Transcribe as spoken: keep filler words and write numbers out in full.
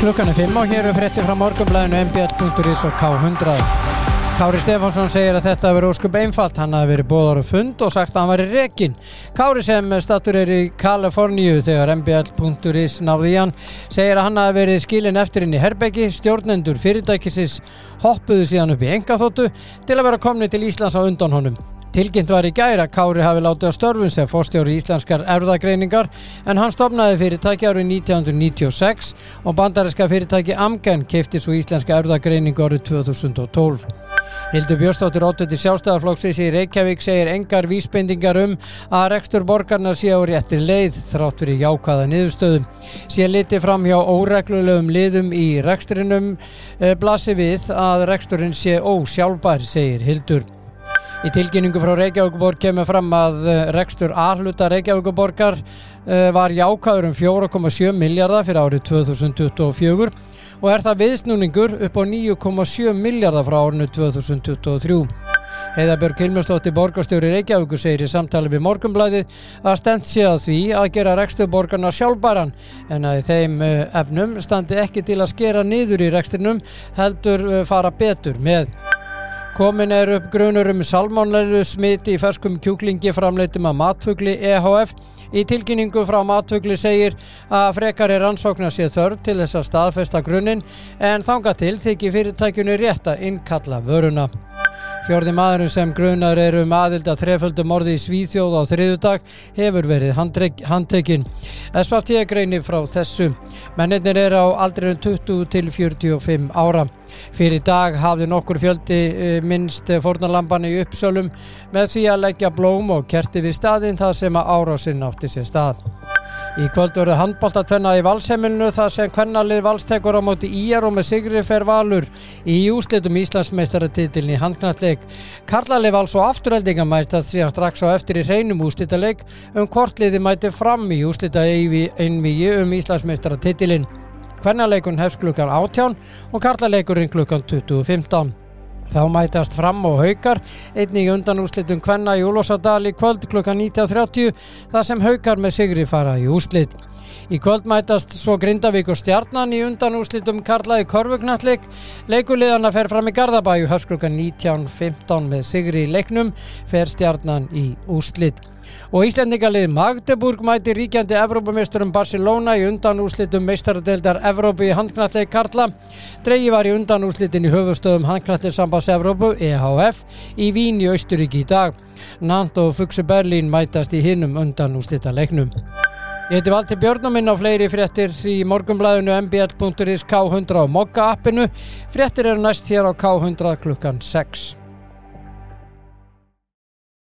Klukkan er fimm og hér er fréttir frá Morgunblaðinu, m b l punktur is og K hundrað. Kári Stefánsson segir að þetta hafi verið ósköp einfalt. Hann hafi verið boðaður á fund og sagt að hann væri rekinn. Kári sem stattur er í Kaliforníu þegar m b l punktur is náði í hann segir að hann hafi verið skilinn eftir inn í herbergi. Stjórnendur fyrirtækisins hoppuðu síðan upp í einkaþotu til að vera komnir til Íslands á undan honum. Tilkynnt var í gær að Kári hafi látið á störfum sem forstjóri íslenskar erfðagreiningar en hann stofnaði fyrirtæki árið nítján hundruð níutíu og sex og bandaríska fyrirtæki Amgen keypti svo íslenska erfðagreiningu árið tvö þúsund og tólf. Hildur Björnsdóttir, oddviti Sjálfstæðisflokksins í Reykjavík, segir engar vísbendingar um að rekstur borgarinnar sé á réttri leið þrátt fyrir jákvæða niðurstöðu. Sé litið fram hjá óreglulegum liðum í rekstrinum eh, blasi við að reksturinn sé ósjálfbær, segir Hildur. Í tilkynningu frá Reykjavíkurborg kemur fram að rekstur A-hluta Reykjavíkurborgar uh, var jákvæður um fjóra komma sjö milljarða fyrir árið tvö þúsund tuttugu og fjögur og er það viðsnúningur upp á níu komma sjö milljarða frá árinu tvö þúsund tuttugu og þrjú. Heiða Björg Hilmarsdóttir, borgarstjóri Reykjavíkur, segir í samtali við Morgunblaðið að stefnt sé að því að gera rekstur borgarna sjálfbæran en að í þeim uh, efnum standi ekki til að skera niður í rekstrinum heldur uh, fara betur með. Komin er upp grunur um salmonellu smit í ferskum kjúklingi framleiddum af Matfugli e h f. Í tilkynningu frá Matfugli segir að frekari rannsóknar sé þörf til þess að staðfesta grunninn en þangað til þykir fyrirtækjunni rétt að innkalla vöruna. Fjórði maðurinn sem grunaður er um aðild að þreföldu morði í Svíþjóð á þriðjudag hefur verið handtekinn. S V T greinir frá þessu. Mennirnir eru á aldrinum tuttugu til fjörutíu og fimm ára. Fyrir dag hafði nokkur fjöldi minnst fórnarlambanna í Uppsölum með því að leggja blóm og kerti við staðinn þar sem að árásinn átti sér stað. Í kvöld verður handboltatvenna í Valsheimilinu þar sem kvennalið Vals tekur á móti í er og með sigri fer Valur í úrslitum Íslandsmeistaratitilinn í handknattleik. Karlalið Vals og Aftureldingar mætast síðan strax á eftir í hreinum úrslitaleik um hvort liðið mæti fram í úrslitaeinvígi um Íslandsmeistaratitilinn. Kvennaleikun hefst klukkan átján og karlaleikurinn klukkan tuttugu og fimmtán. Þá mætast Fram og Haukar einnig í undanúrslitum kvenna í Úlfarsárdal í kvöld klukkan nítján þrjátíu þar sem Haukar með sigri fara í úrslit. Í kvöld mætast svo Grindavík og Stjarnan í undanúrslitum karla í körfuknattleik. Leikuliðana fer fram í Garðabæ og hefst klukkan nítján fimmtán með sigri í leiknum fer Stjarnan í úrslit. Og Íslendingalið Magdeburg mæti ríkjandi Evrópumeisturum Barcelona í undanúrslitum meistaradeildar Evrópu í handknattleik karla. Dregið var í undanúrslitin í höfuðstöðum handknattleikssambands Evrópu e h f í Vín í Austurríki í dag. Nantes og Füchse Berlin mætast í hinum undanúrslitaleiknum. Ég heiti Valtýr Björn og minn á fleiri fréttir í Morgunblaðinu, m b l punktur is, K hundrað og Mogga appinu. Fréttir eru næst hér á K hundrað klukkan sex.